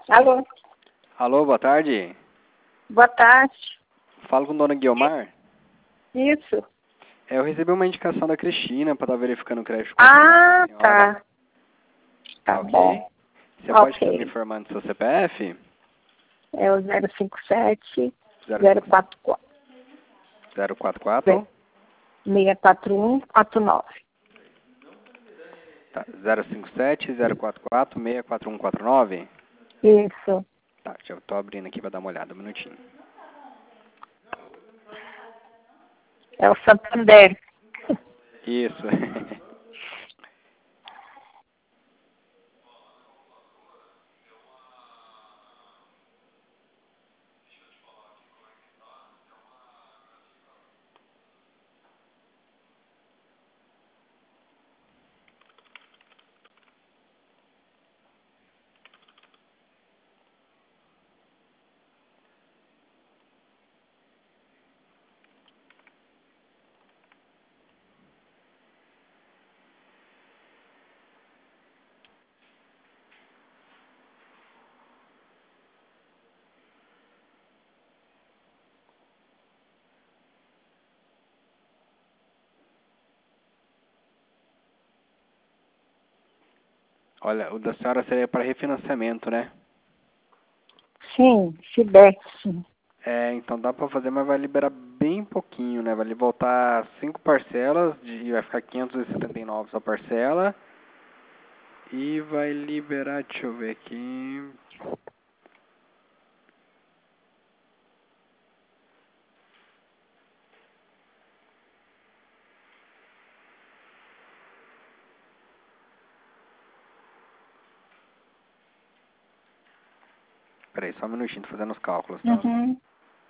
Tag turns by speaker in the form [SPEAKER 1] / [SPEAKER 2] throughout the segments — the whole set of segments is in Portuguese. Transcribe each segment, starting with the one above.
[SPEAKER 1] Alô?
[SPEAKER 2] Alô, boa tarde.
[SPEAKER 1] Boa tarde.
[SPEAKER 2] Falo com Dona Guiomar.
[SPEAKER 1] Isso.
[SPEAKER 2] Eu recebi uma indicação da Cristina para estar verificando o crédito
[SPEAKER 1] Ah,
[SPEAKER 2] consignado da senhora.
[SPEAKER 1] tá. Tá
[SPEAKER 2] Ok?
[SPEAKER 1] bom.
[SPEAKER 2] Você pode
[SPEAKER 1] Ok.
[SPEAKER 2] estar me informando do seu CPF?
[SPEAKER 1] É o 057
[SPEAKER 2] 054
[SPEAKER 1] 044
[SPEAKER 2] 044
[SPEAKER 1] 641 49.
[SPEAKER 2] tá, 057 044 64149.
[SPEAKER 1] Isso.
[SPEAKER 2] Tá, já estou abrindo aqui para dar uma olhada, um minutinho.
[SPEAKER 1] É o Santander.
[SPEAKER 2] Isso. Olha, o da senhora seria para refinanciamento, né?
[SPEAKER 1] Sim, se der, sim.
[SPEAKER 2] É, então dá para fazer, mas vai liberar bem pouquinho, né? Vai lhe voltar 5 parcelas, vai ficar 579 sua parcela. E vai liberar, deixa eu ver aqui. Peraí, só um minutinho, tô fazendo os cálculos, tá?
[SPEAKER 1] Uhum.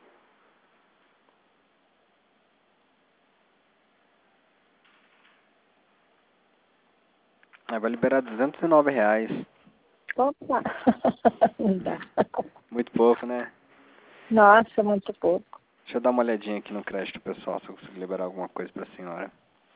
[SPEAKER 2] Aí vai liberar R$ 209.
[SPEAKER 1] Opa. Não dá.
[SPEAKER 2] Muito pouco, né?
[SPEAKER 1] Nossa, muito pouco.
[SPEAKER 2] Deixa eu dar uma olhadinha aqui no crédito pessoal, se eu consigo liberar alguma coisa pra senhora.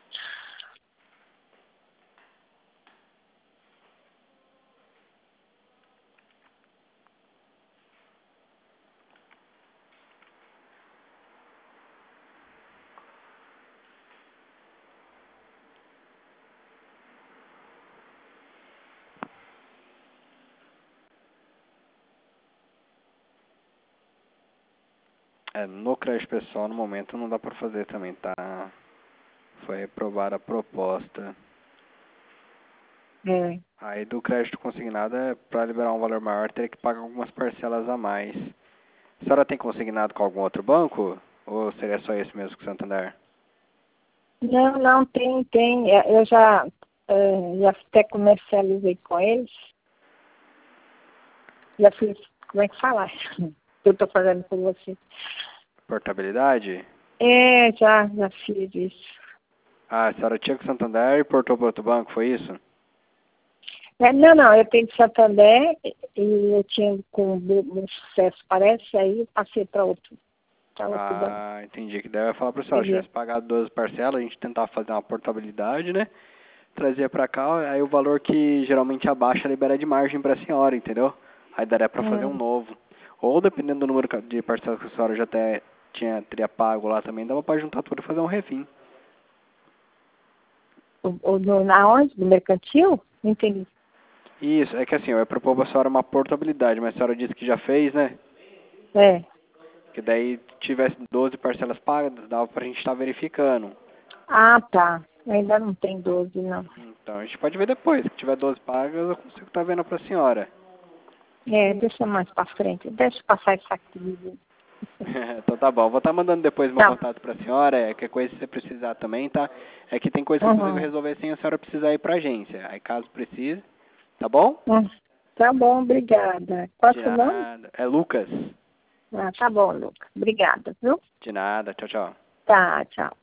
[SPEAKER 2] É, no crédito pessoal, no momento, não dá pra fazer também, tá? Foi aprovada a proposta.
[SPEAKER 1] É.
[SPEAKER 2] Aí do crédito consignado, pra liberar um valor maior, teria que pagar algumas parcelas a mais. A senhora tem consignado com algum outro banco? Ou seria só esse mesmo que o Santander?
[SPEAKER 1] Não, não, tem. Eu já até comercializei com eles. Já fiz, como é que fala? Eu estou fazendo com você.
[SPEAKER 2] Portabilidade?
[SPEAKER 1] É, já fiz isso.
[SPEAKER 2] Ah, a senhora tinha com o Santander e portou para outro banco, foi isso?
[SPEAKER 1] Não, eu tenho de Santander e eu tinha com um sucesso, parece, aí eu passei para outro banco.
[SPEAKER 2] Ah, entendi. Que daí eu ia falar para o senhor, se
[SPEAKER 1] Entendeu?
[SPEAKER 2] tivesse pagado 12 parcelas, a gente tentava fazer uma portabilidade, né? Trazia para cá, aí o valor que geralmente abaixa libera de margem para a senhora, entendeu? Aí daria para fazer um novo. Ou dependendo do número de parcelas que a senhora já até teria pago lá também, dava para juntar tudo e fazer um refim.
[SPEAKER 1] Na onde? No mercantil? Não entendi.
[SPEAKER 2] Isso, é que assim, eu ia propor para a senhora uma portabilidade, mas a senhora disse que já fez, né?
[SPEAKER 1] É.
[SPEAKER 2] Que daí tivesse 12 parcelas pagas, dava pra gente estar verificando.
[SPEAKER 1] Ah, tá. Ainda não tem 12, não.
[SPEAKER 2] Então a gente pode ver depois. Se tiver 12 pagas, eu consigo estar vendo pra senhora.
[SPEAKER 1] É, deixa mais para frente. Deixa eu passar isso aqui.
[SPEAKER 2] Então tá bom. Vou estar mandando depois meu
[SPEAKER 1] Tá.
[SPEAKER 2] contato pra senhora. Que coisa que você precisar também, tá? É que tem coisa que eu consigo resolver sem a senhora precisar ir pra agência. Aí caso precise, tá bom?
[SPEAKER 1] Tá bom, obrigada. Qual é o
[SPEAKER 2] De
[SPEAKER 1] seu nome?
[SPEAKER 2] nada. É Lucas.
[SPEAKER 1] Ah, tá bom, Lucas. Obrigada, viu?
[SPEAKER 2] De nada. Tchau, tchau.
[SPEAKER 1] Tá, tchau.